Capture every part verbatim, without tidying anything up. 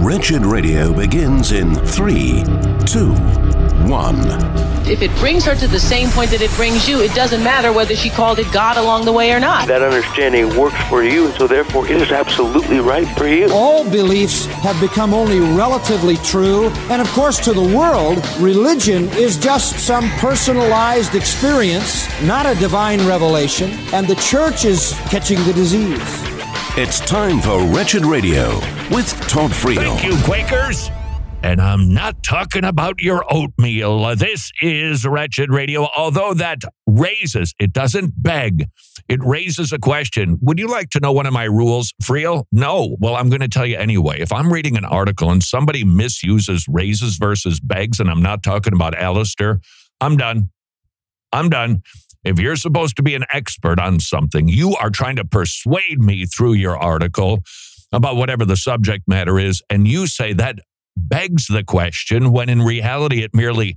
Wretched Radio begins in three, two, one. If it brings her to the same point that it brings you, it doesn't matter whether she called it God along the way or not. That understanding works for you, and so therefore it is absolutely right for you. All beliefs have become only relatively true, and of course to the world, religion is just some personalized experience, not a divine revelation, and the church is catching the disease. It's time for Wretched Radio with Todd Friel. Thank you, Quakers. And I'm not talking about your oatmeal. This is Wretched Radio, although that raises, it doesn't beg, it raises a question. Would you like to know one of my rules, Friel? No. Well, I'm going to tell you anyway. If I'm reading an article and somebody misuses raises versus begs, and I'm not talking about Alistair, I'm done. I'm done. If you're supposed to be an expert on something, you are trying to persuade me through your article about whatever the subject matter is, and you say that begs the question when in reality it merely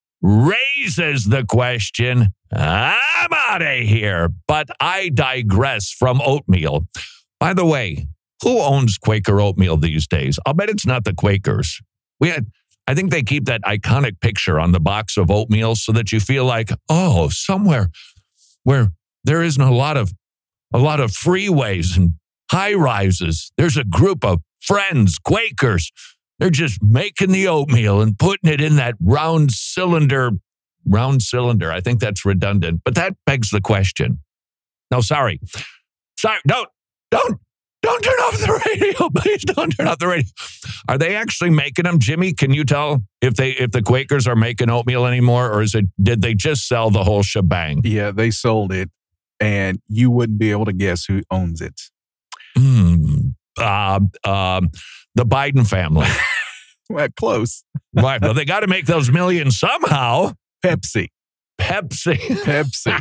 raises the question. I'm out of here. But I digress from oatmeal. By the way, who owns Quaker oatmeal these days? I'll bet it's not the Quakers. We had, I think they keep that iconic picture on the box of oatmeal so that you feel like, oh, somewhere where there isn't a lot of a lot of freeways and high rises, there's a group of friends, Quakers. They're just making the oatmeal and putting it in that round cylinder. Round cylinder. I think that's redundant, but that begs the question. No, sorry. Sorry. Don't, don't, don't turn off the radio. Please don't turn off the radio. Are they actually making them, Jimmy? Can you tell if they if the Quakers are making oatmeal anymore, or is it did they just sell the whole shebang? Yeah, they sold it, and you wouldn't be able to guess who owns it. Hmm. Uh, um, the Biden family. Well, close. Right. Well, they got to make those millions somehow. Pepsi. Pepsi. Pepsi.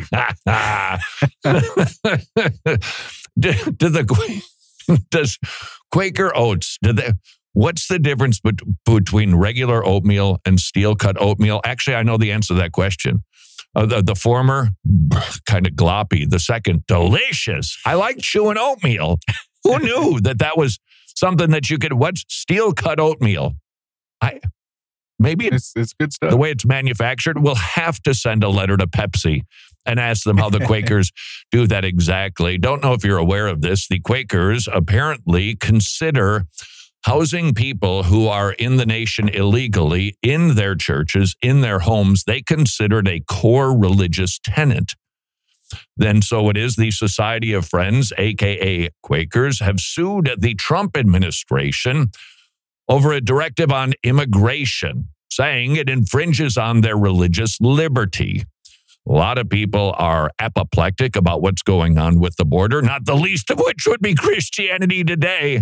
do, do the does Quaker Oats? Do they? What's the difference bet, between regular oatmeal and steel cut oatmeal? Actually, I know the answer to that question. Uh, the, the former, kind of gloppy. The second, delicious. I like chewing oatmeal. Who knew that that was something that you could? What's steel cut oatmeal? I maybe it's, it's good stuff. The way it's manufactured, we'll have to send a letter to Pepsi and ask them how the Quakers do that exactly. Don't know if you're aware of this. The Quakers apparently consider housing people who are in the nation illegally in their churches, in their homes. They consider it a core religious tenet. Then so it is the Society of Friends, a k a. Quakers, have sued the Trump administration over a directive on immigration, saying it infringes on their religious liberty. A lot of people are apoplectic about what's going on with the border, not the least of which would be Christianity Today.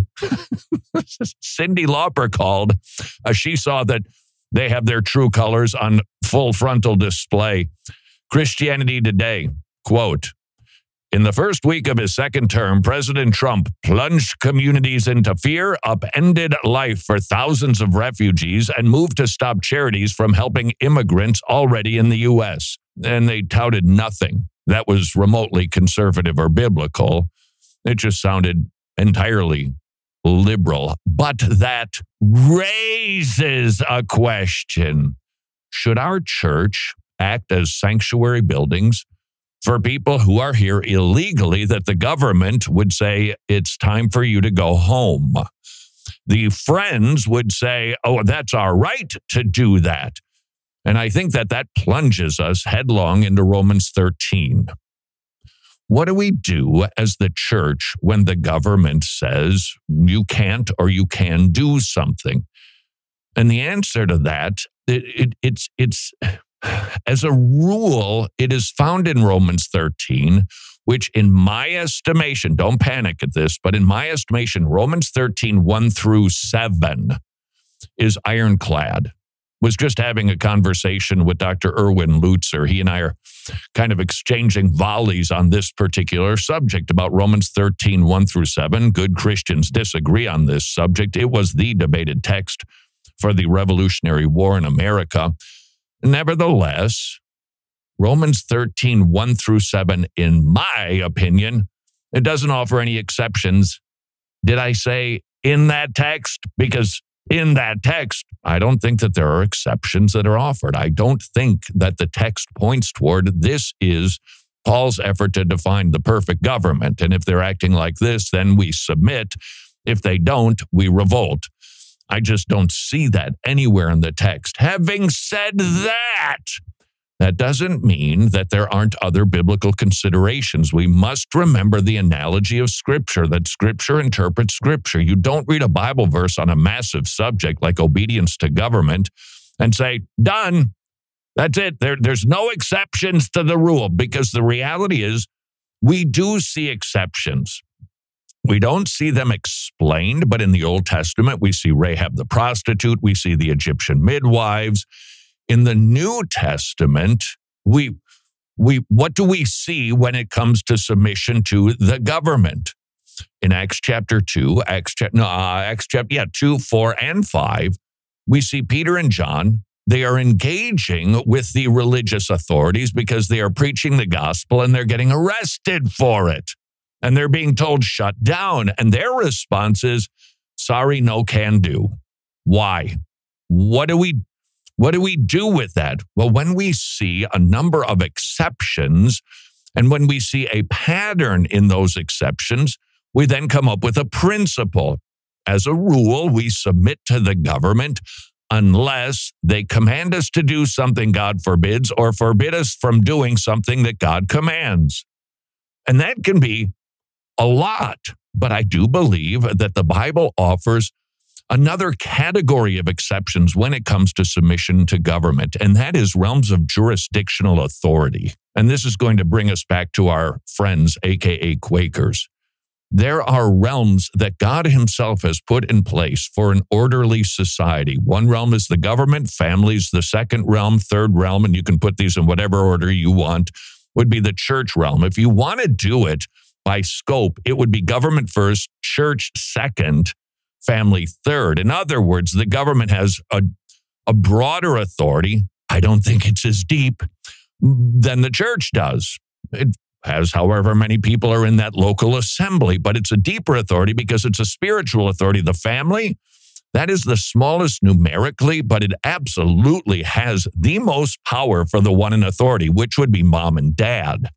Cyndi Lauper called. Uh, she saw that they have their true colors on full frontal display. Christianity Today, quote, in the first week of his second term, President Trump plunged communities into fear, upended life for thousands of refugees, and moved to stop charities from helping immigrants already in the U S. And they touted nothing that was remotely conservative or biblical. It just sounded entirely liberal. But that raises a question. Should our church act as sanctuary buildings for people who are here illegally that the government would say, it's time for you to go home? The Friends would say, oh, that's our right to do that. And I think that that plunges us headlong into Romans thirteen. What do we do as the church when the government says you can't or you can do something? And the answer to that, it, it, it's it's... as a rule, it is found in Romans thirteen, which in my estimation, don't panic at this, but in my estimation, Romans thirteen, one through seven is ironclad. Was just having a conversation with Doctor Erwin Lutzer. He and I are kind of exchanging volleys on this particular subject about Romans thirteen, one through seven. Good Christians disagree on this subject. It was the debated text for the Revolutionary War in America. Nevertheless, Romans thirteen, one through seven, in my opinion, it doesn't offer any exceptions. Did I say in that text? Because in that text, I don't think that there are exceptions that are offered. I don't think that the text points toward this is Paul's effort to define the perfect government. And if they're acting like this, then we submit. If they don't, we revolt. I just don't see that anywhere in the text. Having said that, that doesn't mean that there aren't other biblical considerations. We must remember the analogy of Scripture, that Scripture interprets Scripture. You don't read a Bible verse on a massive subject like obedience to government and say, done, that's it. There, there's no exceptions to the rule, because the reality is we do see exceptions. We don't see them explained, but in the Old Testament, we see Rahab the prostitute, we see the Egyptian midwives. In the New Testament, we we what do we see when it comes to submission to the government? In Acts chapter two, Acts chapter no, uh, Acts chapter yeah two, four, and five, we see Peter and John. They are engaging with the religious authorities because they are preaching the gospel and they're getting arrested for it, and they're being told shut down. And their response is, "Sorry, no can do." Why? What do we? What do we do with that? Well, when we see a number of exceptions and when we see a pattern in those exceptions, we then come up with a principle. As a rule, we submit to the government unless they command us to do something God forbids or forbid us from doing something that God commands. And that can be a lot, but I do believe that the Bible offers another category of exceptions when it comes to submission to government, and that is realms of jurisdictional authority. And this is going to bring us back to our friends, aka Quakers. There are realms that God himself has put in place for an orderly society. One realm is the government, families. The second realm, third realm, and you can put these in whatever order you want, would be the church realm. If you want to do it by scope, it would be government first, church second, family third. In other words, the government has a, a broader authority. I don't think it's as deep than the church does. It has however many people are in that local assembly, but it's a deeper authority because it's a spiritual authority. The family, that is the smallest numerically, but it absolutely has the most power for the one in authority, which would be mom and dad.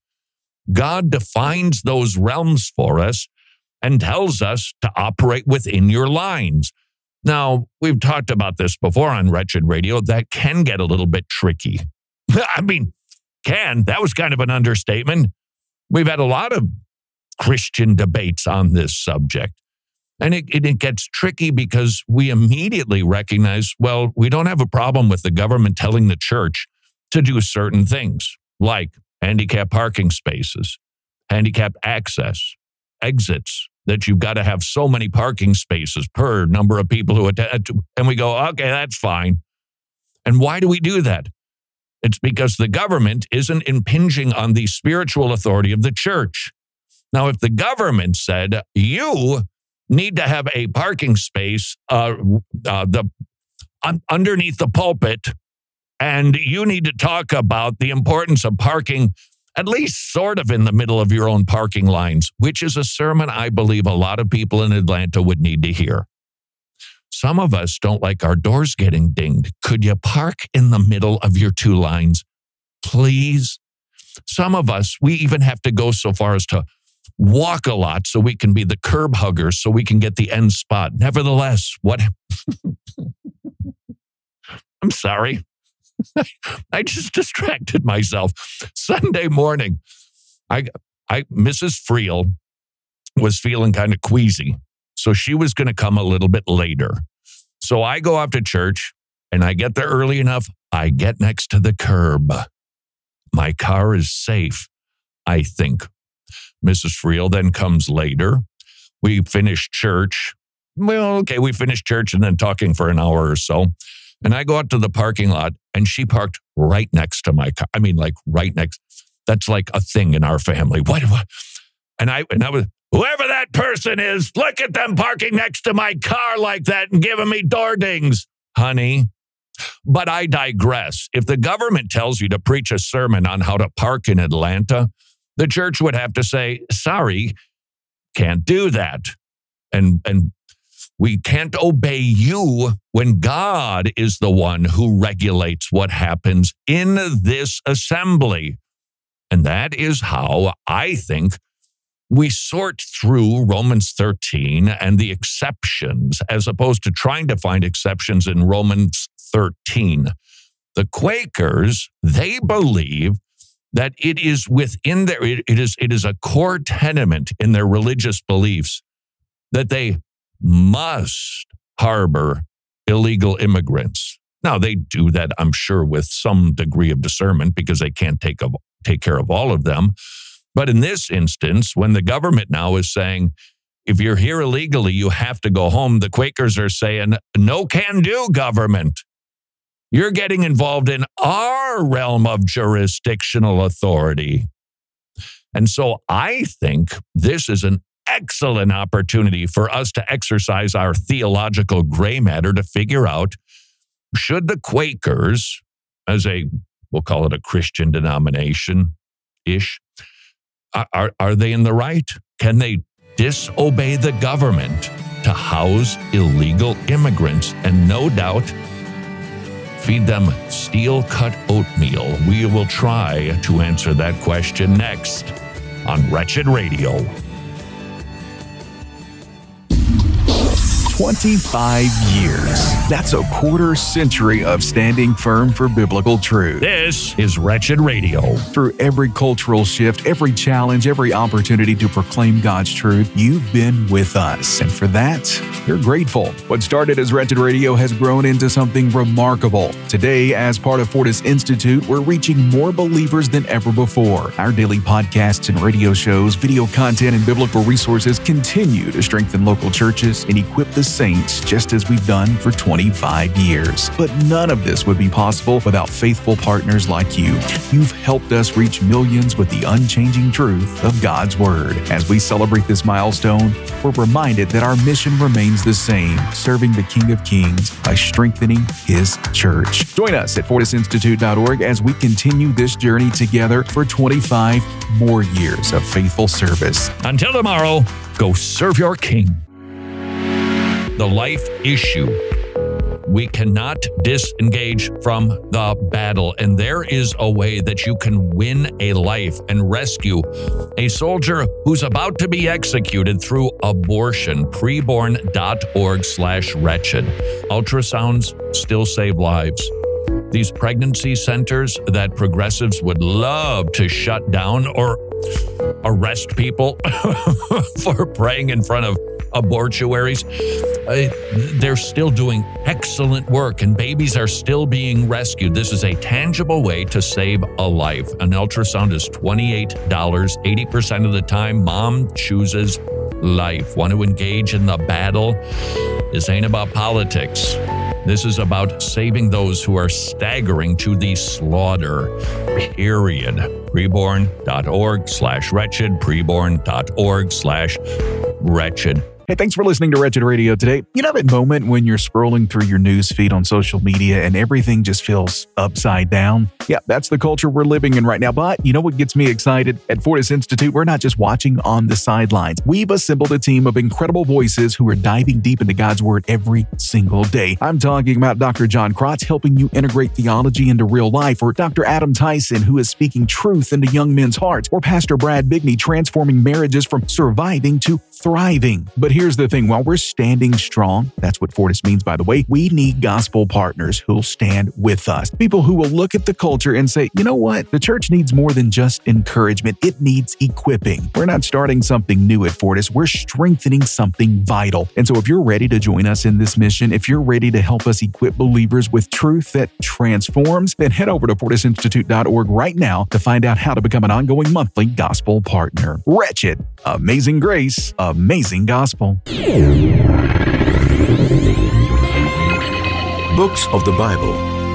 God defines those realms for us and tells us to operate within your lines. Now, we've talked about this before on Wretched Radio. That can get a little bit tricky. I mean, can. That was kind of an understatement. We've had a lot of Christian debates on this subject. And it, it, it gets tricky because we immediately recognize, well, we don't have a problem with the government telling the church to do certain things, like handicap parking spaces, handicap access, exits, that you've got to have so many parking spaces per number of people who attend. And we go, okay, that's fine. And why do we do that? It's because the government isn't impinging on the spiritual authority of the church. Now, if the government said, you need to have a parking space uh, uh, the un- underneath the pulpit, and you need to talk about the importance of parking at least sort of in the middle of your own parking lines, which is a sermon I believe a lot of people in Atlanta would need to hear. Some of us don't like our doors getting dinged. Could you park in the middle of your two lines, please? Some of us, we even have to go so far as to walk a lot so we can be the curb huggers, so we can get the end spot. Nevertheless, what? I'm sorry. I just distracted myself. Sunday morning, I, I, Missus Friel was feeling kind of queasy, so she was going to come a little bit later. So I go off to church, and I get there early enough. I get next to the curb. My car is safe, I think. Missus Friel then comes later. We finish church. Well, okay, we finished church and then talking for an hour or so. And I go out to the parking lot, and she parked right next to my car. I mean, like right next. That's like a thing in our family. What? what? And I and I was, whoever that person is, look at them parking next to my car like that and giving me door dings, honey. But I digress. If the government tells you to preach a sermon on how to park in Atlanta, the church would have to say, sorry, can't do that. And and We can't obey you when God is the one who regulates what happens in this assembly. And that is how I think we sort through Romans thirteen and the exceptions, as opposed to trying to find exceptions in Romans thirteen. The Quakers, they believe that it is within their, it, it is, it is a core tenement in their religious beliefs that they must harbor illegal immigrants. Now, they do that, I'm sure, with some degree of discernment because they can't take, of, take care of all of them. But in this instance, when the government now is saying, if you're here illegally, you have to go home, the Quakers are saying, no can do, government. You're getting involved in our realm of jurisdictional authority. And so I think this is an excellent opportunity for us to exercise our theological gray matter to figure out, should the Quakers, as a, we'll call it a Christian denomination-ish, are, are they in the right? Can they disobey the government to house illegal immigrants and no doubt feed them steel-cut oatmeal? We will try to answer that question next on Wretched Radio. twenty-five years. That's a quarter century of standing firm for biblical truth. This is Wretched Radio. Through every cultural shift, every challenge, every opportunity to proclaim God's truth, you've been with us. And for that, you're grateful. What started as Wretched Radio has grown into something remarkable. Today, as part of Fortis Institute, we're reaching more believers than ever before. Our daily podcasts and radio shows, video content, and biblical resources continue to strengthen local churches and equip the saints just as we've done for twenty-five years. But none of this would be possible without faithful partners like you. You've helped us reach millions with the unchanging truth of God's Word. As we celebrate this milestone, we're reminded that our mission remains the same, serving the King of Kings by strengthening His church. Join us at fortis institute dot org as we continue this journey together for twenty-five more years of faithful service. Until tomorrow, go serve your King. The life issue. We cannot disengage from the battle, and there is a way that you can win a life and rescue a soldier who's about to be executed through abortion. preborn.org slash wretched. Ultrasounds still save lives. These pregnancy centers that progressives would love to shut down or arrest people for praying in front of abortuaries, uh, they're still doing excellent work and babies are still being rescued. This is a tangible way to save a life. An ultrasound is twenty-eight dollars. eighty percent of the time, mom chooses life. Want to engage in the battle? This ain't about politics. This is about saving those who are staggering to the slaughter, period. preborn.org slash wretched, preborn.org slash wretched. Hey, thanks for listening to Wretched Radio today. You know that moment when you're scrolling through your news feed on social media and everything just feels upside down? Yeah, that's the culture we're living in right now. But you know what gets me excited? At Fortis Institute, we're not just watching on the sidelines. We've assembled a team of incredible voices who are diving deep into God's Word every single day. I'm talking about Doctor John Krotz helping you integrate theology into real life, or Doctor Adam Tyson, who is speaking truth into young men's hearts, or Pastor Brad Bigney transforming marriages from surviving to thriving. But here's the thing, while we're standing strong, that's what Fortis means, by the way, we need gospel partners who'll stand with us. People who will look at the culture and say, you know what? The church needs more than just encouragement. It needs equipping. We're not starting something new at Fortis. We're strengthening something vital. And so if you're ready to join us in this mission, if you're ready to help us equip believers with truth that transforms, then head over to fortis institute dot org right now to find out how to become an ongoing monthly gospel partner. Wretched, amazing grace, amazing gospel. Books of the Bible.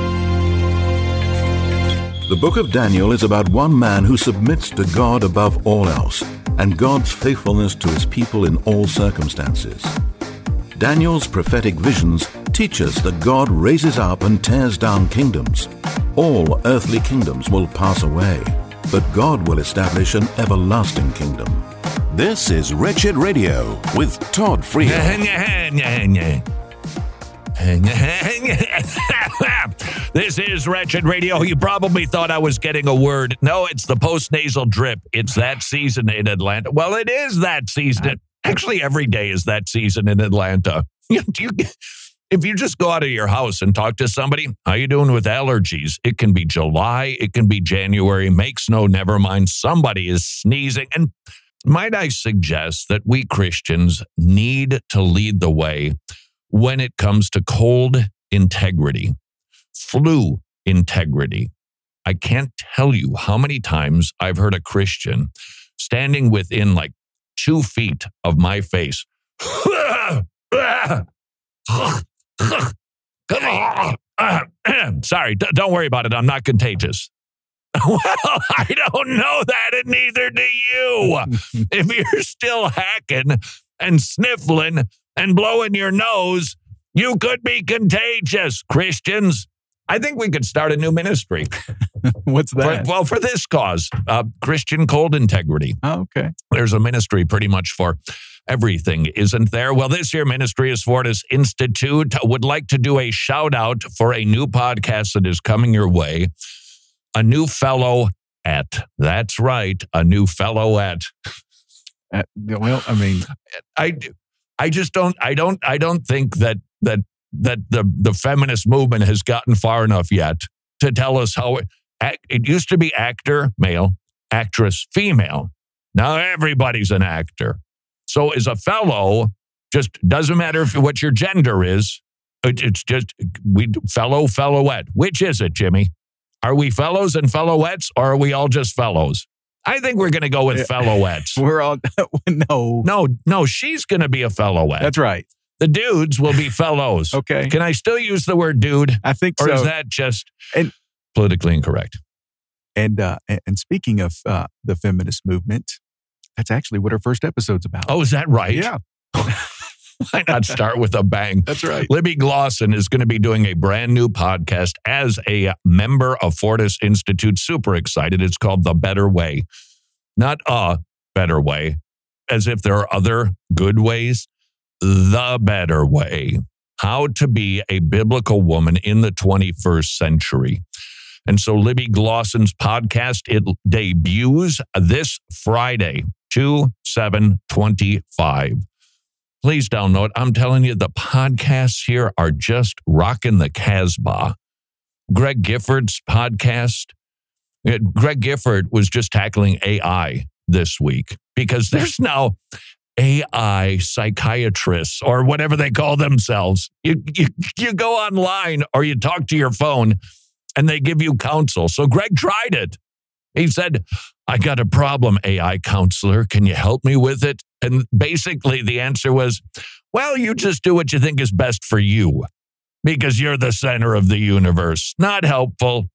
The book of Daniel is about one man who submits to God above all else, and God's faithfulness to his people in all circumstances. Daniel's prophetic visions teach us that God raises up and tears down kingdoms. All earthly kingdoms will pass away, but God will establish an everlasting kingdom. This is Wretched Radio with Todd Friel. This is Wretched Radio. You probably thought I was getting a word. No, it's the post-nasal drip. It's that season in Atlanta. Well, it is that season. Actually, every day is that season in Atlanta. You, you, if you just go out of your house and talk to somebody, how you doing with allergies? It can be July. It can be January. Make snow, never mind. Somebody is sneezing. And might I suggest that we Christians need to lead the way when it comes to cold integrity, flu integrity. I can't tell you how many times I've heard a Christian standing within like two feet of my face. Sorry, d- don't worry about it. I'm not contagious. Well, I don't know that, and neither do you. If you're still hacking and sniffling and blowing your nose, you could be contagious, Christians. I think we could start a new ministry. What's that? For, well, for this cause, uh, Christian cold integrity. Oh, okay. There's a ministry pretty much for everything, isn't there? Well, this year, Ministry is Fortis Institute would like to do a shout out for a new podcast that is coming your way. A new fellow at. That's right, a new fellow at. Uh, well, I mean, I, I just don't. I don't. I don't think that that that the the feminist movement has gotten far enough yet to tell us how it. It used to be actor male, actress female. Now everybody's an actor. So as a fellow, just doesn't matter if what your gender is. It, it's just we fellow fellowette. Which is it, Jimmy? Are we fellows and fellowettes, or are we all just fellows? I think we're going to go with yeah. fellowettes. We're all, no. No, no, she's going to be a fellowette. That's right. The dudes will be fellows. Okay. Can I still use the word dude? I think or so. Or is that just and, politically incorrect? And uh, and speaking of uh, the feminist movement, that's actually what our first episode's about. Oh, is that right? Yeah. Why not start with a bang? That's right. Libby Glosson is going to be doing a brand new podcast as a member of Fortis Institute. Super excited. It's called The Better Way. Not a better way, as if there are other good ways. The Better Way. How to be a biblical woman in the twenty-first century. And so Libby Glosson's podcast, it debuts this Friday, two seven twenty-five. Please download. I'm telling you, the podcasts here are just rocking the Casbah. Greg Gifford's podcast. Greg Gifford was just tackling A I this week because there's now A I psychiatrists or whatever they call themselves. You, you, you go online or you talk to your phone and they give you counsel. So Greg tried it. He said, I got a problem, A I counselor. Can you help me with it? And basically the answer was, well, you just do what you think is best for you because you're the center of the universe. Not helpful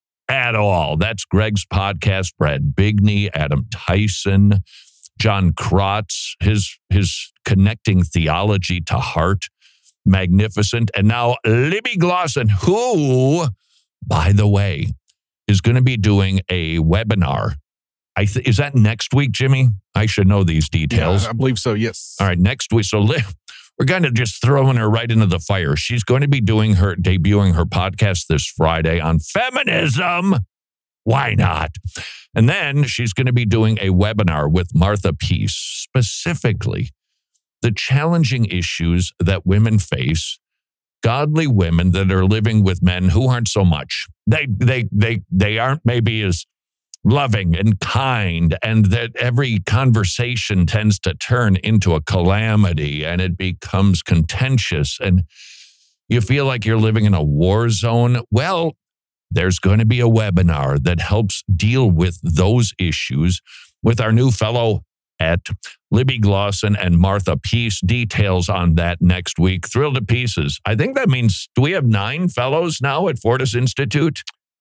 at all. That's Greg's podcast. Brad Bigney, Adam Tyson, John Krotz, his, his connecting theology to heart. Magnificent. And now Libby Glosson, who, by the way, is going to be doing a webinar. I th- is that next week, Jimmy? I should know these details. Yeah, I believe so, yes. All right, next week. So li- we're kind of just throwing her right into the fire. She's going to be doing her, debuting her podcast this Friday on feminism. Why not? And then she's going to be doing a webinar with Martha Peace, specifically the challenging issues that women face, godly women that are living with men who aren't so much. They they they they aren't maybe as loving and kind, and that every conversation tends to turn into a calamity and it becomes contentious and you feel like you're living in a war zone. Well, there's going to be a webinar that helps deal with those issues with our new fellow at Libby Glosson and Martha Peace. Details on that next week. Thrilled to pieces. I think that means, do we have nine fellows now at Fortis Institute?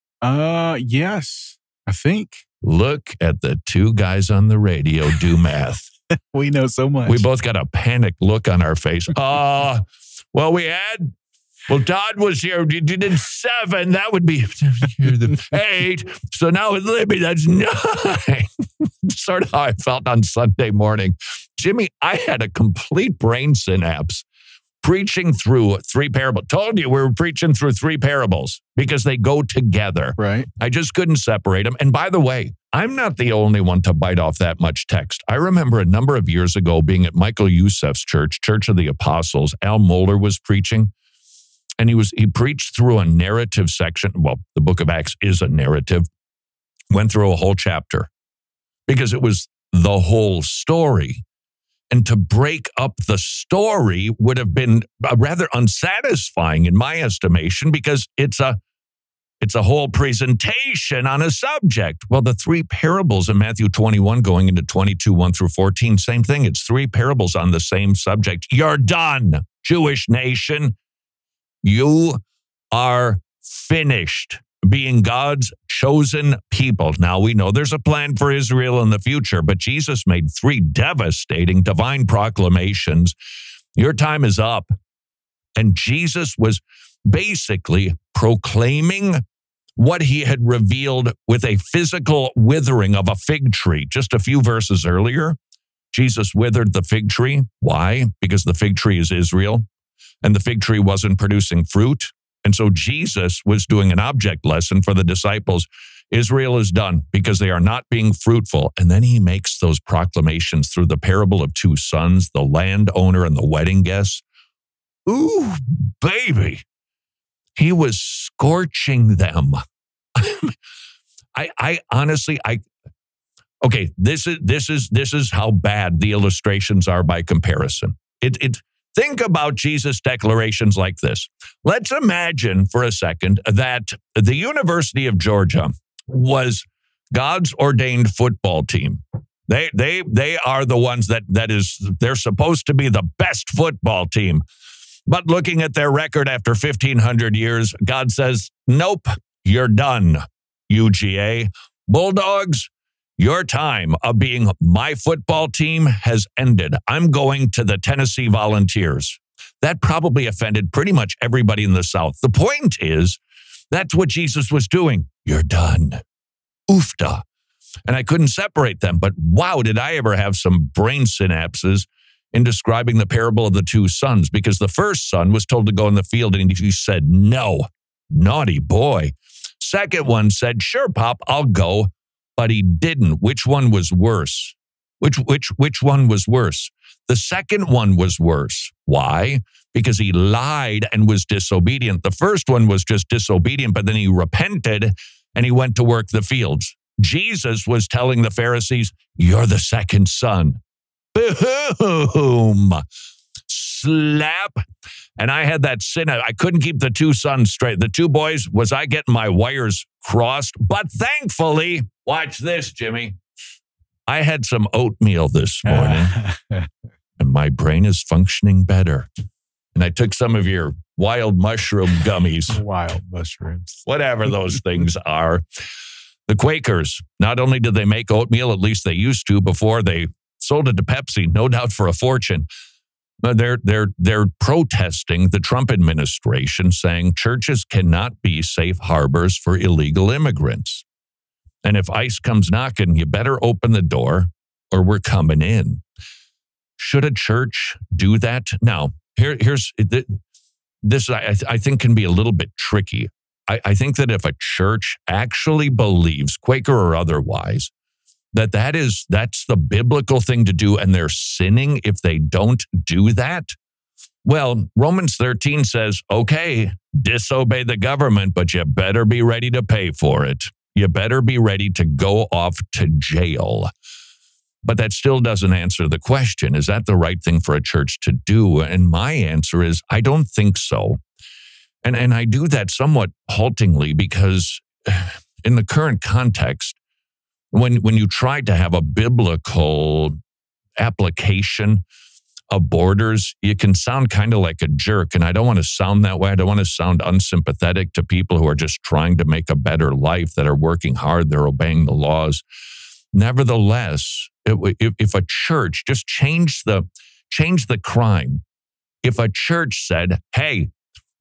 Uh, yes, I think. Look at the two guys on the radio do math. We know so much. We both got a panicked look on our face. Uh, well, we had Well, Todd was here. You did seven. That would be eight. So now with Libby, that's nine. Sort of how I felt on Sunday morning. Jimmy, I had a complete brain synapse preaching through three parables. Told you we were preaching through three parables because they go together. Right. I just couldn't separate them. And by the way, I'm not the only one to bite off that much text. I remember a number of years ago being at Michael Youssef's church, Church of the Apostles. Al Mohler was preaching. And he was he preached through a narrative section. Well, the book of Acts is a narrative. Went through a whole chapter because it was the whole story. And to break up the story would have been rather unsatisfying in my estimation because it's a it's a whole presentation on a subject. Well, the three parables in Matthew twenty-one going into twenty-two, one through fourteen, same thing. It's three parables on the same subject. You're done, Jewish nation. You are finished being God's chosen people. Now, we know there's a plan for Israel in the future, but Jesus made three devastating divine proclamations. Your time is up. And Jesus was basically proclaiming what he had revealed with a physical withering of a fig tree. Just a few verses earlier, Jesus withered the fig tree. Why? Because the fig tree is Israel. And the fig tree wasn't producing fruit. And so Jesus was doing an object lesson for the disciples. Israel is done because they are not being fruitful. And then he makes those proclamations through the parable of two sons, the landowner and the wedding guests. Ooh, baby. He was scorching them. I, I honestly, I, okay, this is, this is, this is how bad the illustrations are by comparison. It, it, Think about Jesus' declarations like this. Let's imagine for a second that the University of Georgia was God's ordained football team. They they they are the ones that that is they're supposed to be the best football team. But looking at their record after fifteen hundred years, God says, "Nope, you're done, U G A. Bulldogs, your time of being my football team has ended. I'm going to the Tennessee Volunteers." That probably offended pretty much everybody in the South. The point is, that's what Jesus was doing. You're done. Oofta. And I couldn't separate them. But wow, did I ever have some brain synapses in describing the parable of the two sons, because the first son was told to go in the field and he said, no, naughty boy. Second one said, sure, Pop, I'll go. But he didn't. Which one was worse? Which which which one was worse? The second one was worse. Why? Because he lied and was disobedient. The first one was just disobedient, but then he repented and he went to work the fields. Jesus was telling the Pharisees, you're the second son. Boom. Slap. And I had that sin. I couldn't keep the two sons straight. The two boys, was I getting my wires crossed? But thankfully, watch this, Jimmy. I had some oatmeal this morning and my brain is functioning better. And I took some of your wild mushroom gummies. Wild mushrooms. Whatever those things are. The Quakers, not only did they make oatmeal, at least they used to before they sold it to Pepsi, no doubt for a fortune. They're, they're, they're protesting the Trump administration, saying churches cannot be safe harbors for illegal immigrants. And if ICE comes knocking, you better open the door or we're coming in. Should a church do that? Now, here, here's this, I, I think, can be a little bit tricky. I, I think that if a church actually believes, Quaker or otherwise, that that is, that's the biblical thing to do and they're sinning if they don't do that, well, Romans thirteen says, okay, disobey the government, but you better be ready to pay for it. You better be ready to go off to jail. But that still doesn't answer the question. Is that the right thing for a church to do? And my answer is, I don't think so. And, and I do that somewhat haltingly because in the current context, when, when you try to have a biblical application of borders, you can sound kind of like a jerk. And I don't want to sound that way. I don't want to sound unsympathetic to people who are just trying to make a better life, that are working hard, they're obeying the laws. Nevertheless, if, if a church just change the change the crime, if a church said, hey,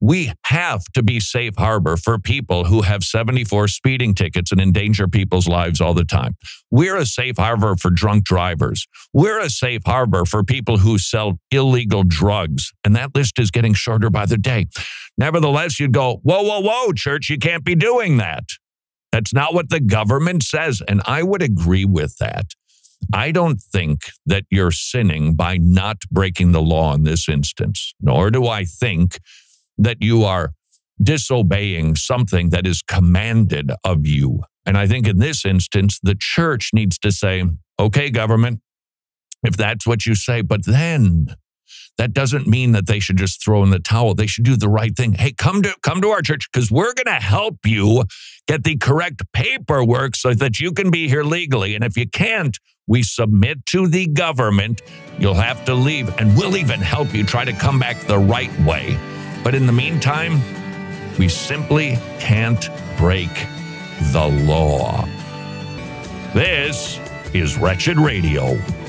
We have to be safe harbor for people who have seventy-four speeding tickets and endanger people's lives all the time. We're a safe harbor for drunk drivers. We're a safe harbor for people who sell illegal drugs. And that list is getting shorter by the day. Nevertheless, you'd go, whoa, whoa, whoa, church, you can't be doing that. That's not what the government says. And I would agree with that. I don't think that you're sinning by not breaking the law in this instance, nor do I think that you are disobeying something that is commanded of you. And I think in this instance, the church needs to say, okay, government, if that's what you say, but then that doesn't mean that they should just throw in the towel. They should do the right thing. Hey, come to come to our church because we're going to help you get the correct paperwork so that you can be here legally. And if you can't, we submit to the government. You'll have to leave, and we'll even help you try to come back the right way. But in the meantime, we simply can't break the law. This is Wretched Radio.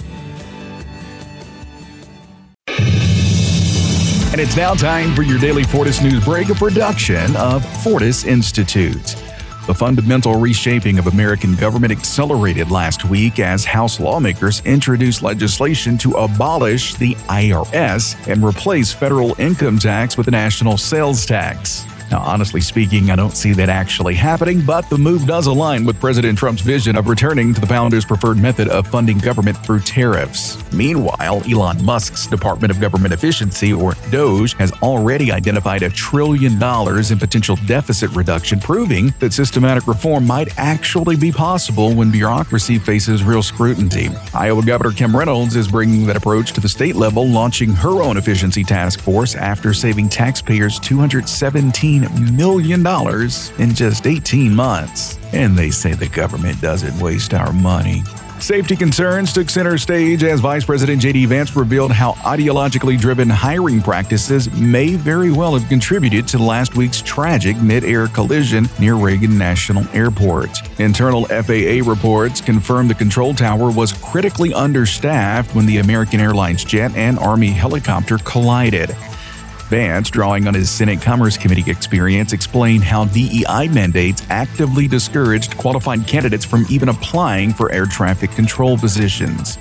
And it's now time for your daily Fortis News Break, a production of Fortis Institute. The fundamental reshaping of American government accelerated last week as House lawmakers introduced legislation to abolish the I R S and replace federal income tax with a national sales tax. Now, honestly speaking, I don't see that actually happening, but the move does align with President Trump's vision of returning to the founders' preferred method of funding government through tariffs. Meanwhile, Elon Musk's Department of Government Efficiency, or DOGE, has already identified a trillion dollars in potential deficit reduction, proving that systematic reform might actually be possible when bureaucracy faces real scrutiny. Iowa Governor Kim Reynolds is bringing that approach to the state level, launching her own efficiency task force after saving taxpayers two hundred seventeen million dollars in just eighteen months. And they say the government doesn't waste our money. Safety concerns took center stage as Vice President J D Vance revealed how ideologically driven hiring practices may very well have contributed to last week's tragic mid-air collision near Reagan National Airport. Internal F A A reports confirmed the control tower was critically understaffed when the American Airlines jet and Army helicopter collided. Vance, drawing on his Senate Commerce Committee experience, explained how D E I mandates actively discouraged qualified candidates from even applying for air traffic control positions.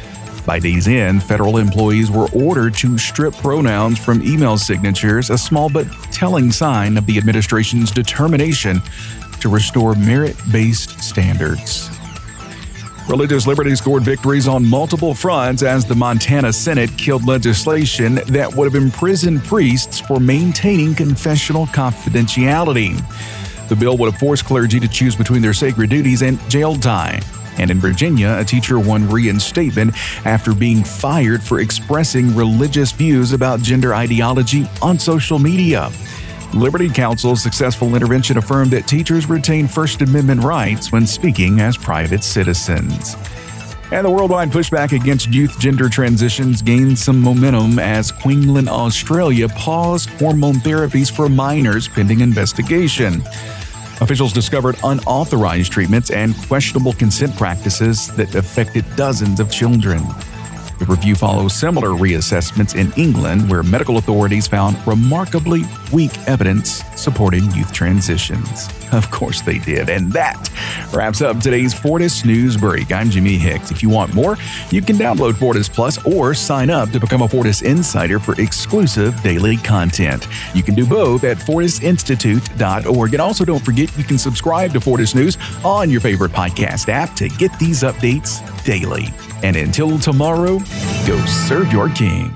By day's end, federal employees were ordered to strip pronouns from email signatures, a small but telling sign of the administration's determination to restore merit-based standards. Religious liberty scored victories on multiple fronts as the Montana Senate killed legislation that would have imprisoned priests for maintaining confessional confidentiality. The bill would have forced clergy to choose between their sacred duties and jail time. And in Virginia, a teacher won reinstatement after being fired for expressing religious views about gender ideology on social media. Liberty Counsel's successful intervention affirmed that teachers retain First Amendment rights when speaking as private citizens. And the worldwide pushback against youth gender transitions gained some momentum as Queensland, Australia paused hormone therapies for minors pending investigation. Officials discovered unauthorized treatments and questionable consent practices that affected dozens of children. The review follows similar reassessments in England, where medical authorities found remarkably weak evidence supporting youth transitions. Of course they did. And that wraps up today's Fortis News Break. I'm Jimmy Hicks. If you want more, you can download Fortis Plus or sign up to become a Fortis Insider for exclusive daily content. You can do both at fortis institute dot org. And also don't forget you can subscribe to Fortis News on your favorite podcast app to get these updates daily. And until tomorrow, go serve your king.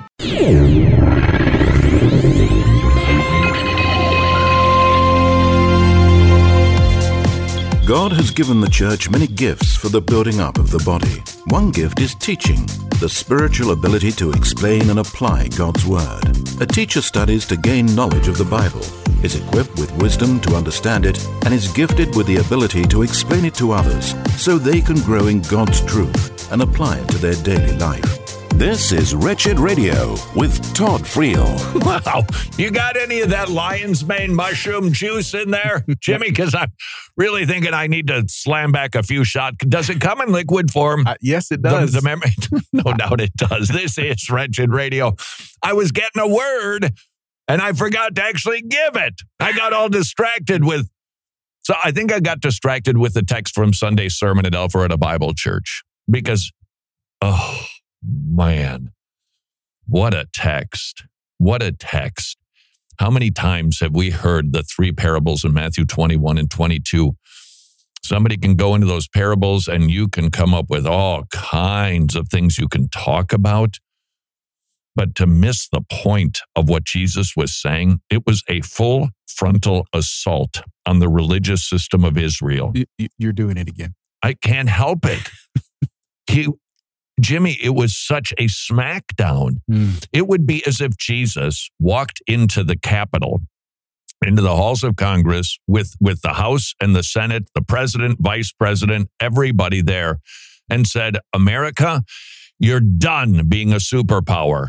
God has given the church many gifts for the building up of the body. One gift is teaching, the spiritual ability to explain and apply God's Word. A teacher studies to gain knowledge of the Bible, is equipped with wisdom to understand it, and is gifted with the ability to explain it to others so they can grow in God's truth and apply it to their daily life. This is Wretched Radio with Todd Friel. Wow. You got any of that lion's mane mushroom juice in there, Jimmy? Because I'm really thinking I need to slam back a few shots. Does it come in liquid form? Uh, yes, it does. The, the memory? No doubt it does. This is Wretched Radio. I was getting a word and I forgot to actually give it. I got all distracted with, so I think I got distracted with the text from Sunday's sermon at Alpharetta Bible Church because, oh man, what a text. What a text. How many times have we heard the three parables in Matthew twenty-one and twenty-two? Somebody can go into those parables and you can come up with all kinds of things you can talk about. But to miss the point of what Jesus was saying, it was a full frontal assault on the religious system of Israel. You're doing it again. I can't help it. he, Jimmy, it was such a smackdown. Mm. It would be as if Jesus walked into the Capitol, into the halls of Congress with, with the House and the Senate, the president, vice president, everybody there, and said, America, you're done being a superpower.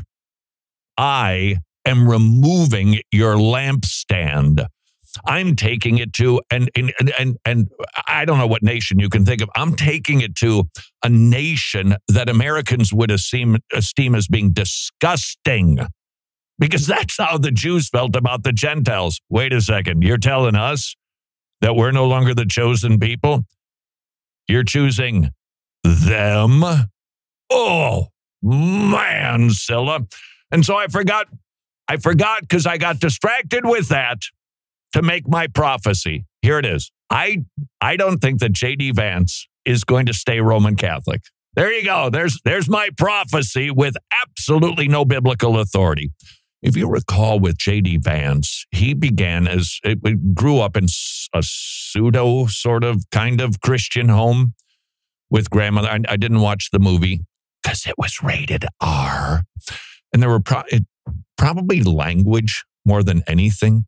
I am removing your lampstand. I'm taking it to, and, and, and, and I don't know what nation you can think of. I'm taking it to a nation that Americans would esteem, esteem as being disgusting. Because that's how the Jews felt about the Gentiles. Wait a second, you're telling us that we're no longer the chosen people? You're choosing them? Oh, man, Scylla. And so I forgot, I forgot because I got distracted with that to make my prophecy. Here it is. I, I don't think that J D Vance is going to stay Roman Catholic. There you go. There's, there's my prophecy with absolutely no biblical authority. If you recall with J D Vance, he began as, it, it grew up in a pseudo sort of kind of Christian home with grandmother. I, I didn't watch the movie because it was rated R. And there were pro- it, probably language more than anything.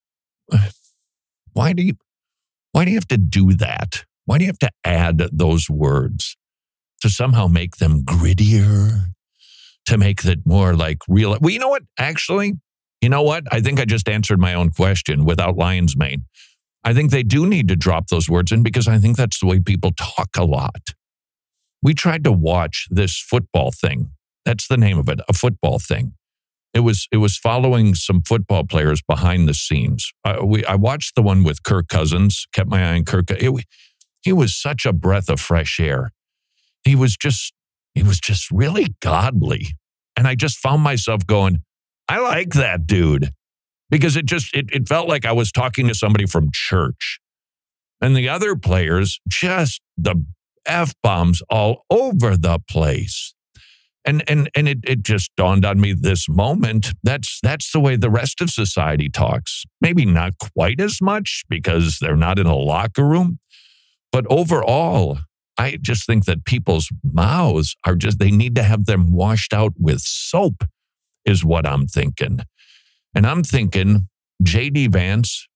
Why do you, why do you have to do that? Why do you have to add those words to somehow make them grittier? To make it more like real. Well, you know what? Actually, you know what? I think I just answered my own question without lion's mane. I think they do need to drop those words in because I think that's the way people talk a lot. We tried to watch this football thing. That's the name of it, a football thing. It was it was following some football players behind the scenes. Uh, we I watched the one with Kirk Cousins, kept my eye on Kirk. It, he was such a breath of fresh air. He was just, he was just really godly. And I just found myself going, I like that dude. Because it just, it, it felt like I was talking to somebody from church. And the other players, just the F-bombs all over the place. And and and it, it just dawned on me this moment, that's that's the way the rest of society talks. Maybe not quite as much because they're not in a locker room. But overall, I just think that people's mouths are just, they need to have them washed out with soap is what I'm thinking. And I'm thinking J D Vance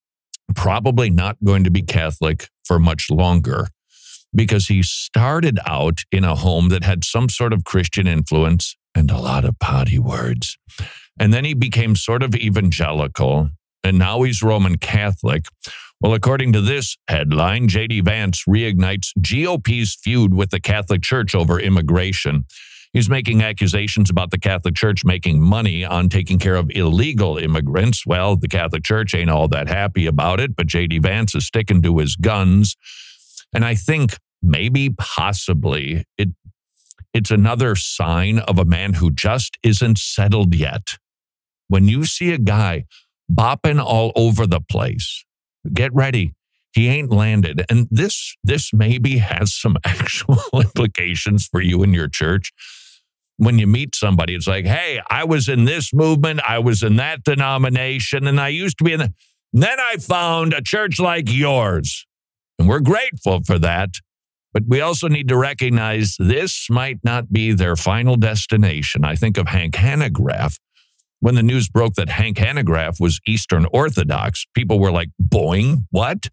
probably not going to be Catholic for much longer because he started out in a home that had some sort of Christian influence and a lot of potty words. And then he became sort of evangelical, and now he's Roman Catholic. Well, according to this headline, J D Vance reignites G O P's feud with the Catholic Church over immigration. He's making accusations about the Catholic Church making money on taking care of illegal immigrants. Well, the Catholic Church ain't all that happy about it, but J D Vance is sticking to his guns. And I think maybe, possibly, it it's another sign of a man who just isn't settled yet. When you see a guy bopping all over the place, get ready. He ain't landed. And this this maybe has some actual implications for you in your church. When you meet somebody, it's like, hey, I was in this movement, I was in that denomination, and I used to be in the... And then I found a church like yours. And we're grateful for that. But we also need to recognize this might not be their final destination. I think of Hank Hanegraaff. When the news broke that Hank Hanegraaff was Eastern Orthodox, people were like, boing, what?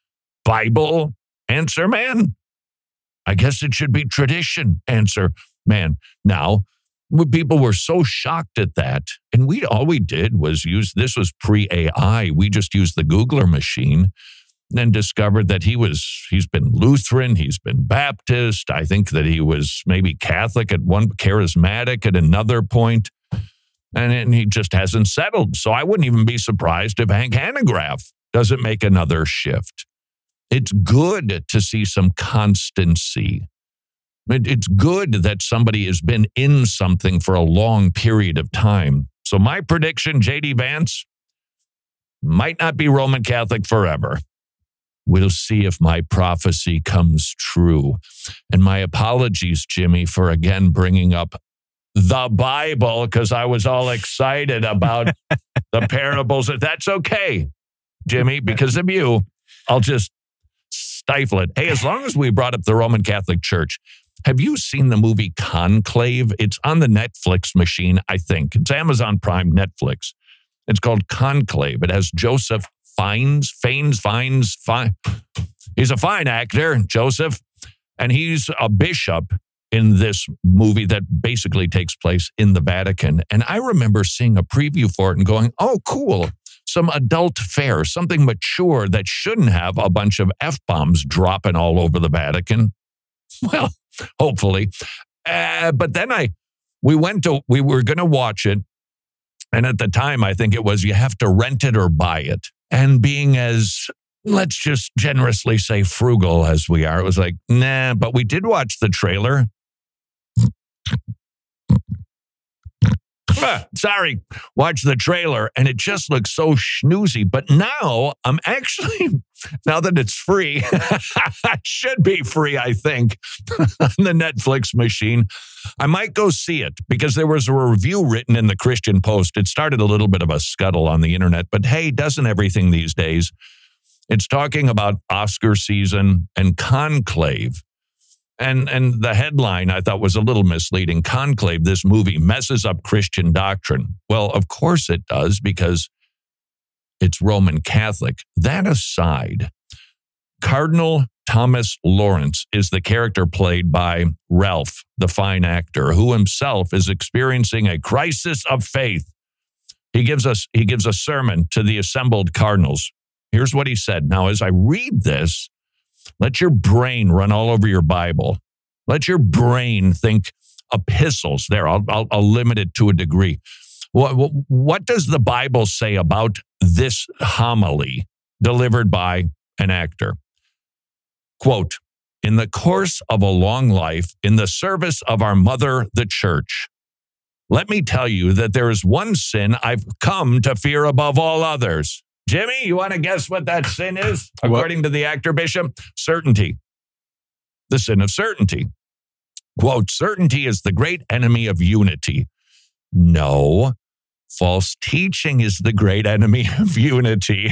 Bible? Answer man? I guess it should be tradition. Answer man. Now, people were so shocked at that. And we all we did was use, this was pre-A I. We just used the Googler machine. And discovered that he was, he's been Lutheran, he's been Baptist. I think that he was maybe Catholic at one, charismatic at another point. And, and he just hasn't settled. So I wouldn't even be surprised if Hank Hanegraaff doesn't make another shift. It's good to see some constancy. It, it's good that somebody has been in something for a long period of time. So my prediction, J D Vance, might not be Roman Catholic forever. We'll see if my prophecy comes true. And my apologies, Jimmy, for again bringing up the Bible because I was all excited about the parables. That's okay, Jimmy, because of you. I'll just stifle it. Hey, as long as we brought up the Roman Catholic Church, have you seen the movie Conclave? It's on the Netflix machine, I think. It's Amazon Prime, Netflix. It's called Conclave. It has Joseph Fiennes, Fiennes, Fiennes, Fiennes. He's a fine actor, Joseph, and he's a bishop in this movie that basically takes place in the Vatican. And I remember seeing a preview for it and going, oh, cool. Some adult fare, something mature that shouldn't have a bunch of F-bombs dropping all over the Vatican. Well, hopefully. Uh, but then I, we went to, we were going to watch it. And at the time, I think it was, you have to rent it or buy it. And being as, let's just generously say frugal as we are, it was like, nah, but we did watch the trailer. Ah, sorry, watch the trailer, and it just looks so schnoozy. But now I'm actually, now that it's free, it should be free, I think, on the Netflix machine. I might go see it because there was a review written in the Christian Post. It started a little bit of a scuttle on the internet, but hey, doesn't everything these days? It's talking about Oscar season and Conclave. And and the headline I thought was a little misleading. Conclave, this movie, messes up Christian doctrine. Well, of course it does because it's Roman Catholic. That aside, Cardinal Thomas Lawrence is the character played by Ralph, the fine actor, who himself is experiencing a crisis of faith. He gives us he gives a sermon to the assembled cardinals. Here's what he said. Now, as I read this, let your brain run all over your Bible. Let your brain think epistles. There, I'll, I'll, I'll limit it to a degree. What, what, what does the Bible say about this homily delivered by an actor? Quote, in the course of a long life, in the service of our mother, the church, let me tell you that there is one sin I've come to fear above all others. Jimmy, you want to guess what that sin is, according to the actor bishop? Certainty. The sin of certainty. Quote, certainty is the great enemy of unity. No, false teaching is the great enemy of unity.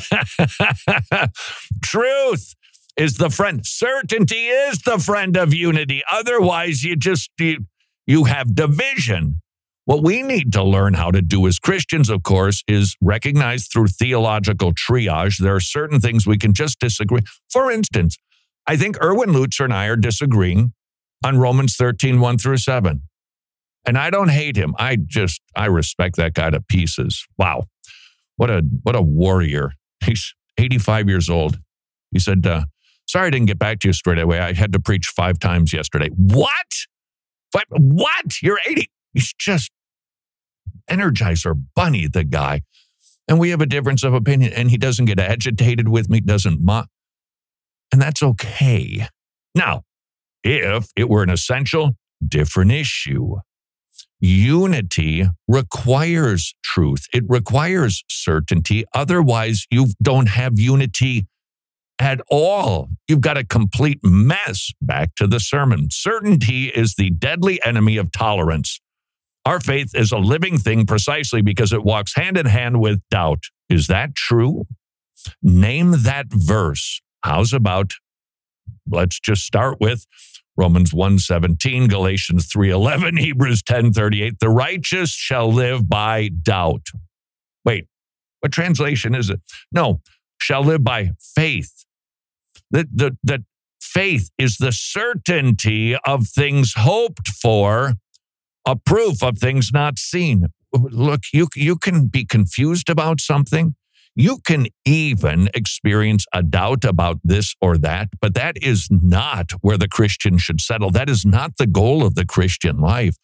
Truth is the friend. Certainty is the friend of unity. Otherwise, you just, you, you have division. What we need to learn how to do as Christians, of course, is recognize through theological triage, there are certain things we can just disagree. For instance, I think Erwin Lutzer and I are disagreeing on Romans thirteen, one through seven. And I don't hate him. I just, I respect that guy to pieces. Wow. What a, what a warrior. He's eighty-five years old. He said, uh, sorry I didn't get back to you straight away. I had to preach five times yesterday. What? Five, what? You're eighty. He's just Energizer Bunny, the guy. And we have a difference of opinion. And he doesn't get agitated with me, doesn't mock. And that's okay. Now, if it were an essential, different issue. Unity requires truth. It requires certainty. Otherwise, you don't have unity at all. You've got a complete mess. Back to the sermon. Certainty is the deadly enemy of tolerance. Our faith is a living thing precisely because it walks hand in hand with doubt. Is that true? Name that verse. How's about, let's just start with Romans one seventeen, Galatians three eleven, Hebrews ten thirty-eight. The righteous shall live by doubt. Wait, what translation is it? No, shall live by faith. That the, the faith is the certainty of things hoped for, a proof of things not seen. Look, you, you can be confused about something. You can even experience a doubt about this or that, but that is not where the Christian should settle. That is not the goal of the Christian life.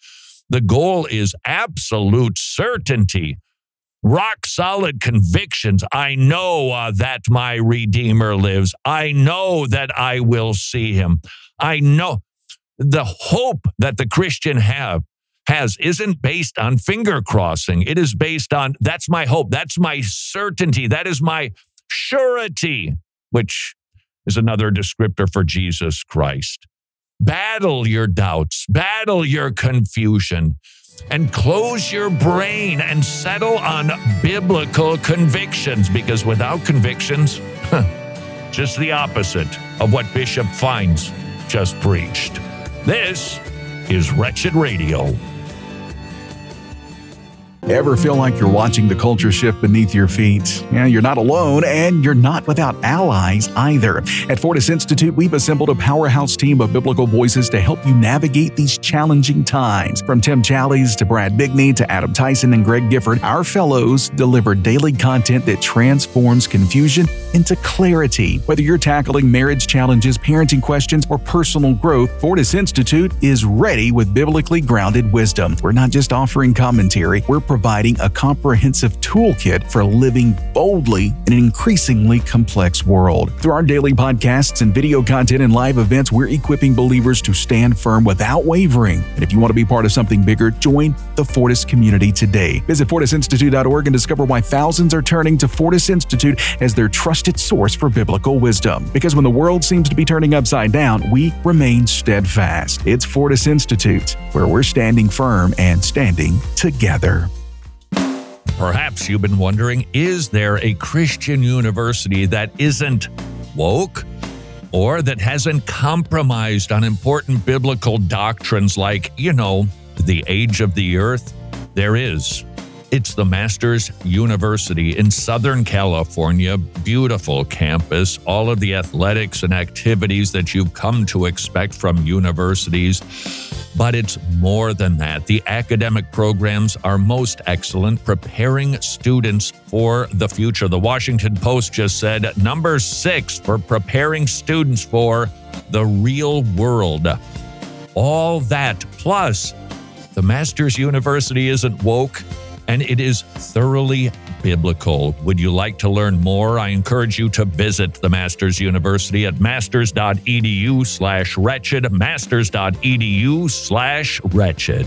The goal is absolute certainty, rock solid convictions. I know uh, that my Redeemer lives. I know that I will see him. I know the hope that the Christian have has isn't based on finger crossing. It is based on, that's my hope. That's my certainty. That is my surety, which is another descriptor for Jesus Christ. Battle your doubts, battle your confusion, and close your brain and settle on biblical convictions, because without convictions, just the opposite of what Bishop Fines just preached. This is Wretched Radio. Ever feel like you're watching the culture shift beneath your feet? Yeah, you're not alone, and you're not without allies either. At Fortis Institute, we've assembled a powerhouse team of biblical voices to help you navigate these challenging times. From Tim Challies to Brad Bigney to Adam Tyson and Greg Gifford, our fellows deliver daily content that transforms confusion into clarity. Whether you're tackling marriage challenges, parenting questions, or personal growth, Fortis Institute is ready with biblically grounded wisdom. We're not just offering commentary, we're providing a comprehensive toolkit for living boldly in an increasingly complex world. Through our daily podcasts and video content and live events, we're equipping believers to stand firm without wavering. And if you want to be part of something bigger, join the Fortis community today. Visit fortis institute dot org and discover why thousands are turning to Fortis Institute as their trusted source for biblical wisdom. Because when the world seems to be turning upside down, we remain steadfast. It's Fortis Institute, where we're standing firm and standing together. Perhaps you've been wondering, is there a Christian university that isn't woke or that hasn't compromised on important biblical doctrines like, you know, the age of the earth? There is. It's the Masters University in Southern California. Beautiful campus, all of the athletics and activities that you've come to expect from universities. But it's more than that. The academic programs are most excellent, preparing students for the future. The Washington Post just said number six for preparing students for the real world. All that, plus the Masters University isn't woke, and it is thoroughly biblical. Would you like to learn more? I encourage you to visit the Masters University at masters.edu slash wretched, masters.edu slash wretched.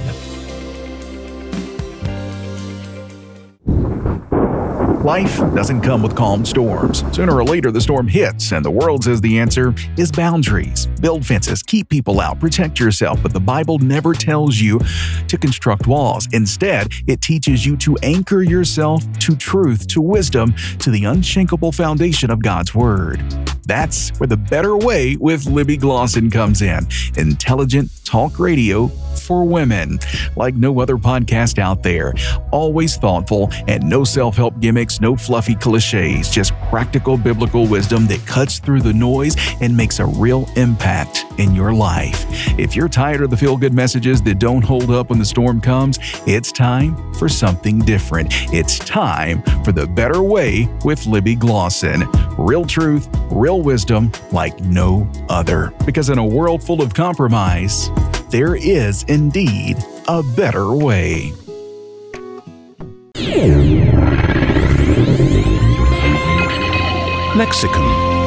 Life doesn't come with calm storms. Sooner or later, the storm hits, and the world says the answer is boundaries. Build fences, keep people out, protect yourself, but the Bible never tells you to construct walls. Instead, it teaches you to anchor yourself to truth, to wisdom, to the unshakable foundation of God's Word. That's where The Better Way with Libby Glosson comes in. Intelligent talk radio for women. Like no other podcast out there. Always thoughtful and no self-help gimmicks, no fluffy cliches, just practical biblical wisdom that cuts through the noise and makes a real impact in your life. If you're tired of the feel-good messages that don't hold up when the storm comes, it's time for something different. It's time for The Better Way with Libby Glosson. Real truth, real wisdom like no other. Because in a world full of compromise, there is indeed a better way. Lexicon.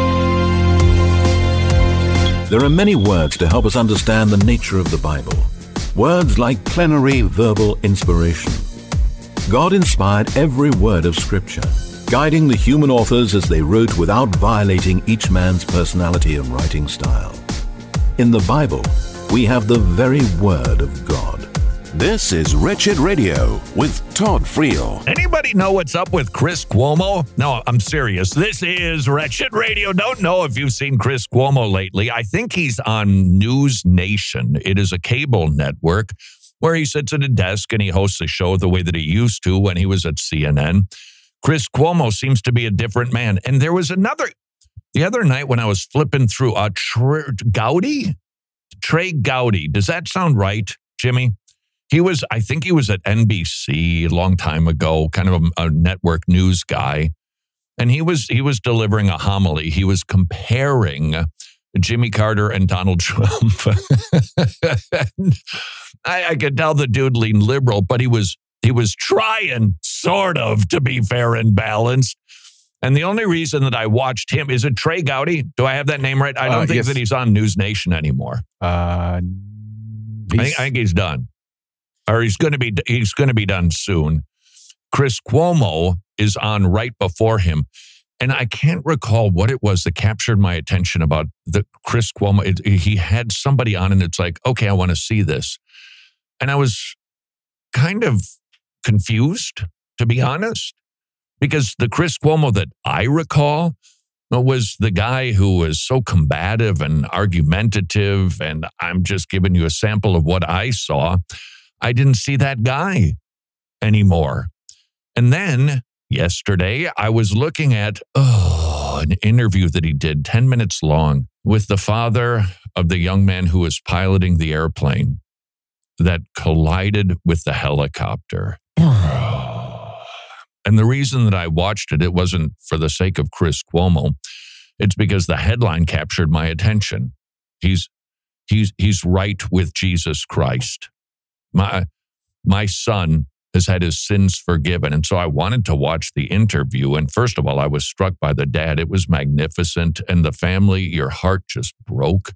There are many words to help us understand the nature of the Bible. Words like plenary verbal inspiration. God inspired every word of Scripture, guiding the human authors as they wrote without violating each man's personality and writing style. In the Bible, we have the very Word of God. This is Wretched Radio with Todd Friel. Anybody know what's up with Chris Cuomo? No, I'm serious. This is Wretched Radio. Don't know if you've seen Chris Cuomo lately. I think he's on News Nation. It is a cable network where he sits at a desk and he hosts a show the way that he used to when he was at C N N. Chris Cuomo seems to be a different man. And there was another, the other night when I was flipping through, uh, Tr- Gowdy? Trey Gowdy. Does that sound right, Jimmy? He was, I think he was at N B C a long time ago, kind of a, a network news guy. And he was he was delivering a homily. He was comparing Jimmy Carter and Donald Trump. and, I, I could tell the dude leaned liberal, but he was he was trying, sort of, to be fair and balanced. And the only reason that I watched him, is it Trey Gowdy? Do I have that name right? I don't Uh, think yes. that he's on News Nation anymore. Uh, I think, I think he's done, or he's going to be he's going to be done soon. Chris Cuomo is on right before him, and I can't recall what it was that captured my attention about the Chris Cuomo. It, he had somebody on, and it's like, okay, I want to see this, and I was kind of confused, to be honest, because the Chris Cuomo that I recall was the guy who was so combative and argumentative, and I'm just giving you a sample of what I saw. I didn't see that guy anymore. And then yesterday, I was looking at oh, an interview that he did, ten minutes long, with the father of the young man who was piloting the airplane that collided with the helicopter. And the reason that I watched it, it wasn't for the sake of Chris Cuomo. It's because the headline captured my attention. He's he's he's right with Jesus Christ. My my son has had his sins forgiven. And so I wanted to watch the interview. And first of all, I was struck by the dad. It was magnificent. And the family, your heart just broke.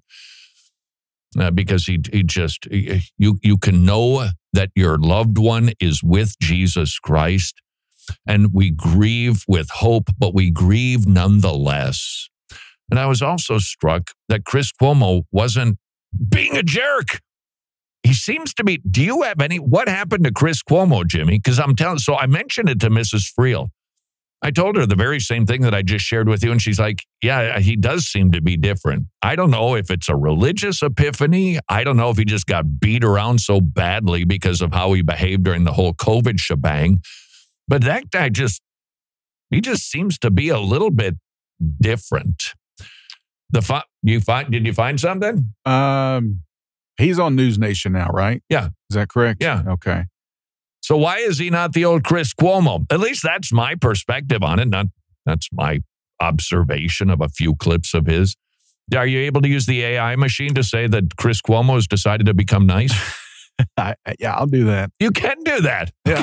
Uh, because he he just, you you can know that your loved one is with Jesus Christ. And we grieve with hope, but we grieve nonetheless. And I was also struck that Chris Cuomo wasn't being a jerk. He seems to be, do you have any, what happened to Chris Cuomo, Jimmy? Because I'm telling, so I mentioned it to Missus Friel. I told her the very same thing that I just shared with you. And she's like, yeah, he does seem to be different. I don't know if it's a religious epiphany. I don't know if he just got beat around so badly because of how he behaved during the whole COVID shebang. But that guy just, he just seems to be a little bit different. The fi- you find, did you find something? Um, he's on News Nation now, right? Yeah. Is that correct? Yeah. Okay. So why is he not the old Chris Cuomo? At least that's my perspective on it. Not that's my observation of a few clips of his. Are you able to use the A I machine to say that Chris Cuomo has decided to become nice? I, yeah, I'll do that. You can do that. Yeah.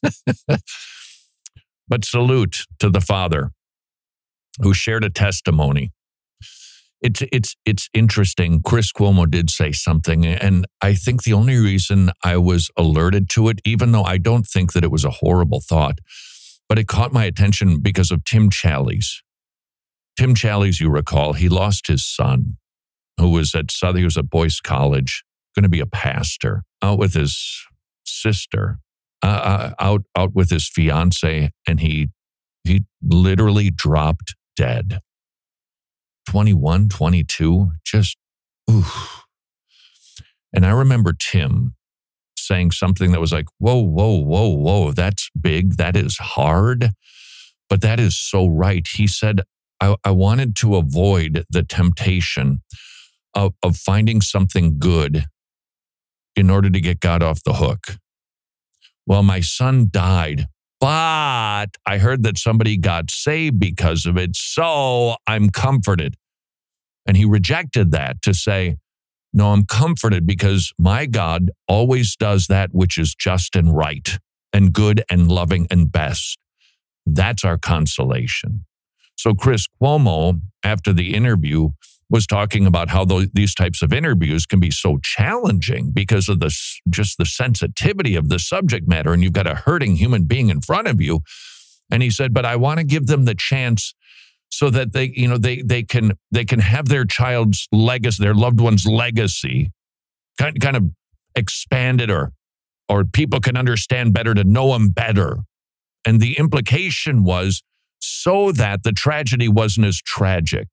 But salute to the father who shared a testimony. It's it's it's interesting. Chris Cuomo did say something, and I think the only reason I was alerted to it, even though I don't think that it was a horrible thought, but it caught my attention because of Tim Challies. Tim Challies, you recall, he lost his son, who was at Southern, he was at Boyce College, going to be a pastor, out with his sister, uh, uh, out out with his fiance, and he he literally dropped dead. twenty-one, twenty-two, just, oof. And I remember Tim saying something that was like, whoa, whoa, whoa, whoa, that's big, that is hard, but that is so right. He said, I, I wanted to avoid the temptation of, of finding something good in order to get God off the hook. Well, my son died, but I heard that somebody got saved because of it, so I'm comforted. And he rejected that to say, no, I'm comforted because my God always does that which is just and right and good and loving and best. That's our consolation. So Chris Cuomo, after the interview, was talking about how those, these types of interviews can be so challenging because of the just the sensitivity of the subject matter, and you've got a hurting human being in front of you. And he said, but I want to give them the chance so that they, you know, they they can they can have their child's legacy, their loved one's legacy, kind kind of expanded, or or people can understand better, to know him better. And the implication was so that the tragedy wasn't as tragic.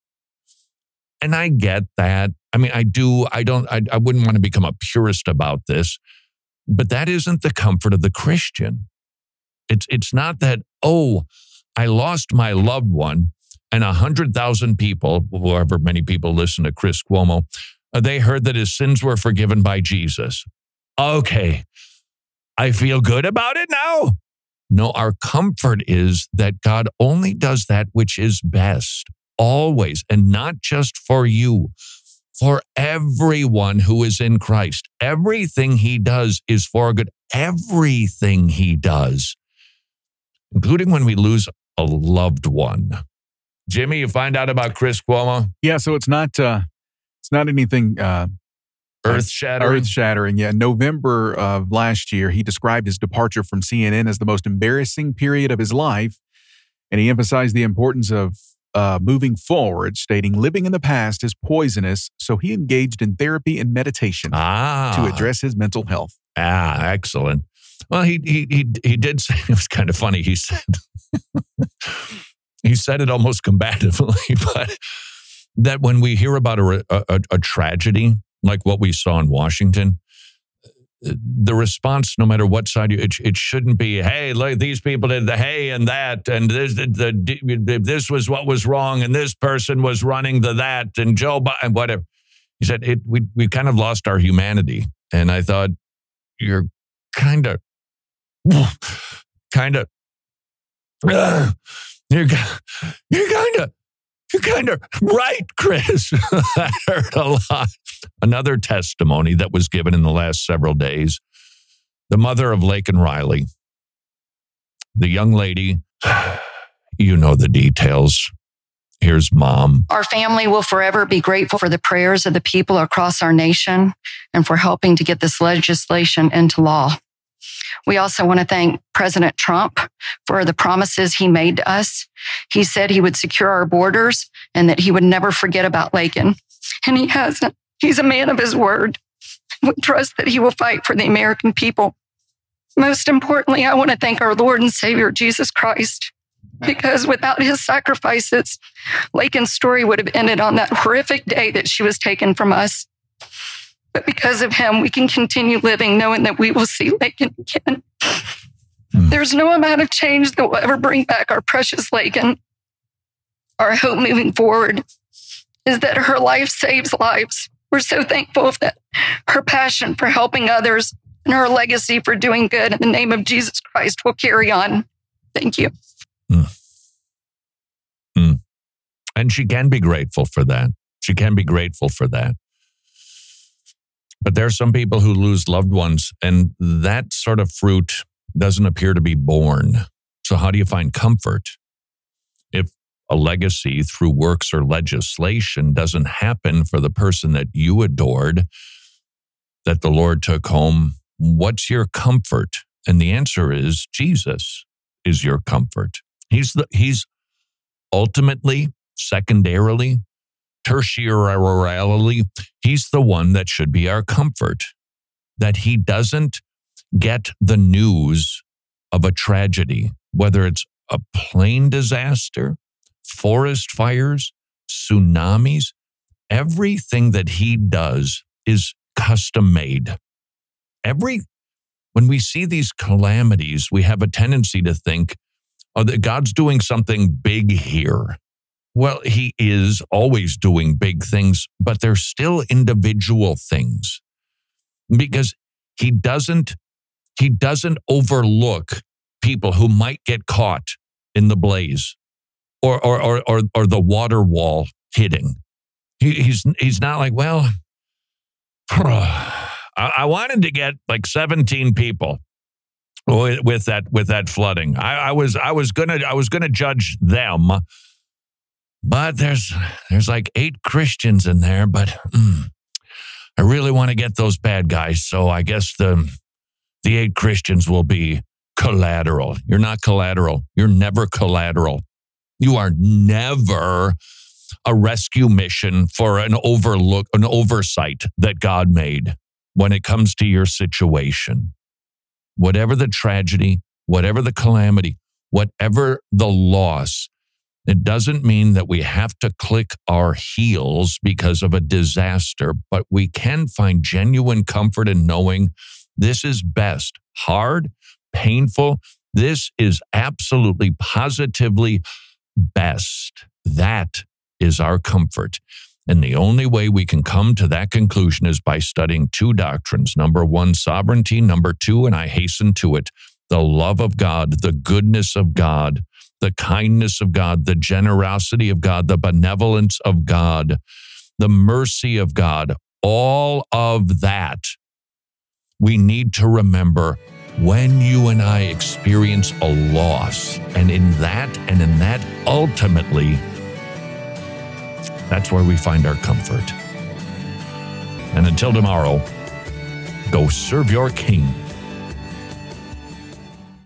And I get that. I mean, I do. I don't. I, I wouldn't want to become a purist about this, but that isn't the comfort of the Christian. It's it's not that, oh, I lost my loved one, and a hundred thousand people, however many people listen to Chris Cuomo, uh, they heard that his sins were forgiven by Jesus. Okay, I feel good about it now. No, our comfort is that God only does that which is best. Always, and not just for you, for everyone who is in Christ. Everything he does is for good. Everything he does, including when we lose a loved one. Jimmy, you find out about Chris Cuomo? Yeah, so it's not uh, it's not anything uh, earth-shattering. Earth-shattering, yeah. In November of last year, he described his departure from C N N as the most embarrassing period of his life, and he emphasized the importance of uh, moving forward, stating, living in the past is poisonous, so he engaged in therapy and meditation ah. to address his mental health. Ah, excellent. Well, he he he he did say, it was kind of funny, he said, he said it almost combatively, but that when we hear about a, a, a tragedy, like what we saw in Washington, the response, no matter what side you, it, it shouldn't be, hey, look, these people did the hey and that, and this the, the, this was what was wrong, and this person was running the that, and Joe Biden, whatever. He said, it, we we kind of lost our humanity. And I thought, you're kind of, kind of, uh, you're, you're kind of, You're kind of right, Chris. I heard a lot. Another testimony that was given in the last several days. The mother of Laken Riley, the young lady, you know the details. Here's mom. Our family will forever be grateful for the prayers of the people across our nation and for helping to get this legislation into law. We also want to thank President Trump for the promises he made to us. He said he would secure our borders and that he would never forget about Laken. And he hasn't. He's a man of his word. We trust that he will fight for the American people. Most importantly, I want to thank our Lord and Savior, Jesus Christ, because without his sacrifices, Laken's story would have ended on that horrific day that she was taken from us. But because of him, we can continue living knowing that we will see Laken again. Mm. There's no amount of change that will ever bring back our precious Laken. Our hope moving forward is that her life saves lives. We're so thankful that her passion for helping others and her legacy for doing good in the name of Jesus Christ will carry on. Thank you. Mm. Mm. And she can be grateful for that. She can be grateful for that. But there are some people who lose loved ones, and that sort of fruit doesn't appear to be born. So how do you find comfort if a legacy through works or legislation doesn't happen for the person that you adored, that the Lord took home? What's your comfort? And the answer is Jesus is your comfort. He's the, he's ultimately, secondarily, tertiarily, he's the one that should be our comfort. That he doesn't get the news of a tragedy, whether it's a plane disaster, forest fires, tsunamis. Everything that he does is custom made. Every, when we see these calamities, we have a tendency to think, oh, that God's doing something big here. Well, he is always doing big things, but they're still individual things because he doesn't, he doesn't overlook people who might get caught in the blaze or, or, or, or, or the water wall hitting. He, he's, he's not like, well, I, I wanted to get like seventeen people with, with that, with that flooding. I, I was, I was gonna, I was gonna judge them. But there's there's like eight Christians in there, but mm, I really want to get those bad guys. So I guess the the eight Christians will be collateral. You're not collateral. You're never collateral. You are never a rescue mission for an overlook, an oversight that God made when it comes to your situation. Whatever the tragedy, whatever the calamity, whatever the loss, it doesn't mean that we have to click our heels because of a disaster, but we can find genuine comfort in knowing this is best. Hard, painful, this is absolutely, positively best. That is our comfort. And the only way we can come to that conclusion is by studying two doctrines. Number one, sovereignty. Number two, and I hasten to it, the love of God, the goodness of God, the kindness of God, the generosity of God, the benevolence of God. the mercy of God, all of that, we need to remember when you and I experience a loss, and in that, and in that, ultimately, that's where we find our comfort. And until tomorrow, go serve your King.